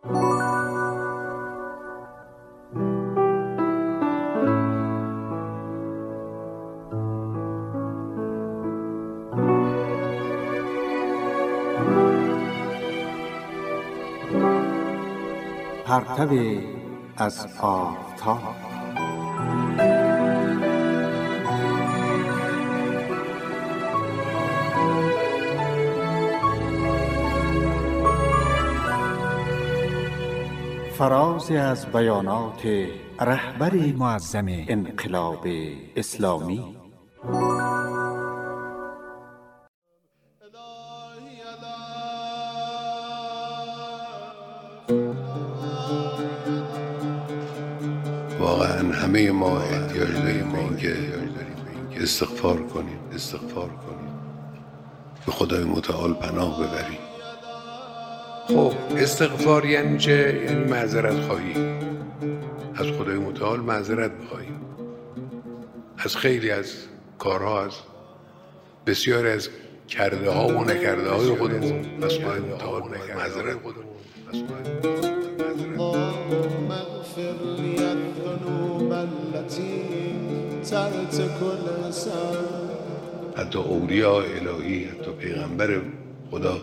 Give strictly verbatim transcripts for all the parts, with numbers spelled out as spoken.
پرتو از آفتاب فرازی از بیانات رهبر معظم انقلاب اسلامی. واقعا همه ما احتیاج داریم به اینکه استغفار کنیم استغفار کنیم به خدای متعال پناه ببریم. خب استغفار یعنی چه؟ یعنی معذرت خواهی، از خدای متعال معذرت بخواهیم از خیلی از کارها، از بسیاری از کرده ها و نکرده های خودمون، از خدای متعال معذرت اللهم اغفر لي الذنوب التي ترتك اللسان. حتی اولیاء الهی، حتی پیغمبر خدا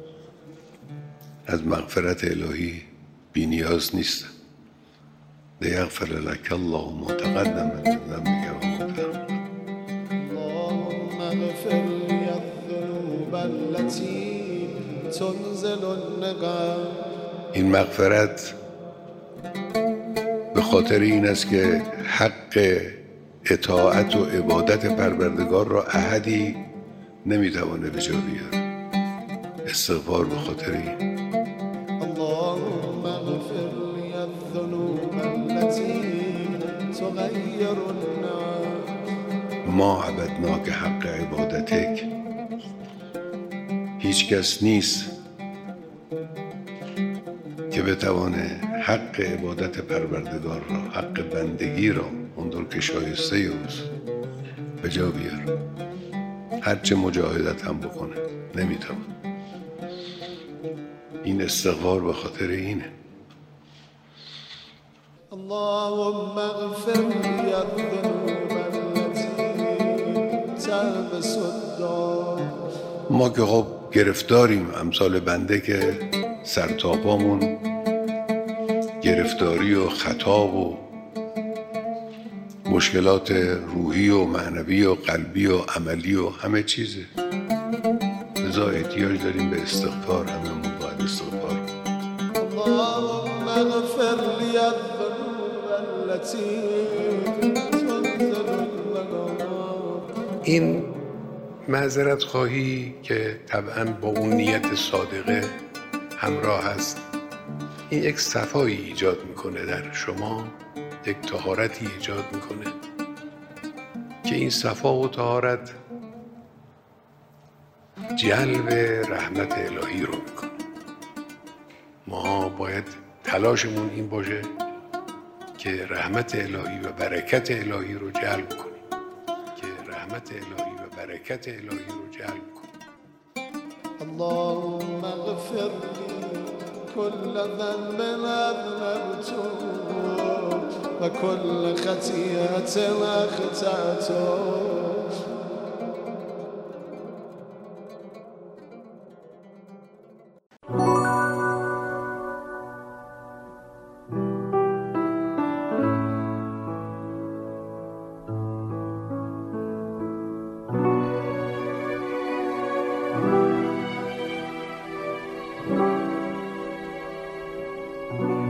از مغفرت الهی بی نیاز نیستن. لیغفر لك الله ما تقدم من ذنبك و ما تأخر. اللهم اغفر لي الذنوب التي تنزل النقم. این مغفرت به خاطر این است که حق اطاعت و عبادت پروردگار را احدی نمیتوانه به جا بیاره. استغفار به خاطر این. اللهم اغفر لي الذنوب التي تغير النعم. ما عبدناک حق عبادتک. هیچ کس نیست که بتوانه حق عبادت پروردگار را، حق بندگی را اونطور که شایسته اوست به جا بیاره. هرچه مجاهدت هم بکنه نمیتوان. این استغفار به خاطر اینه. اللهم اغفر لي الذنوب التي تلبس الدار. ما که خب گرفتاریم، امثال بنده که سرتاپامون گرفتاری و خطا و مشکلات روحی و معنوی و قلبی و عملی و همه چیزه. لذا احتیاج داریم به استغفار. همه باید استغفار. اللهم اغفر لي الذنوب التي تنزل النقم. این معذرت خواهی که طبعا با اون نیت صادقه همراه است، این یک صفایی ایجاد میکنه در شما، یک طهارتی ایجاد میکنه که این صفا و طهارت جلب رحمت الهی رو میکنه. ما باید تلاشمون این باشه که رحمت الهی و برکت الهی رو جلب کنیم که رحمت الهی و برکت الهی رو جلب کنیم. اللهم اغفر لي كل ذنب أذنبته وكل خطيئة أخطأته. thank you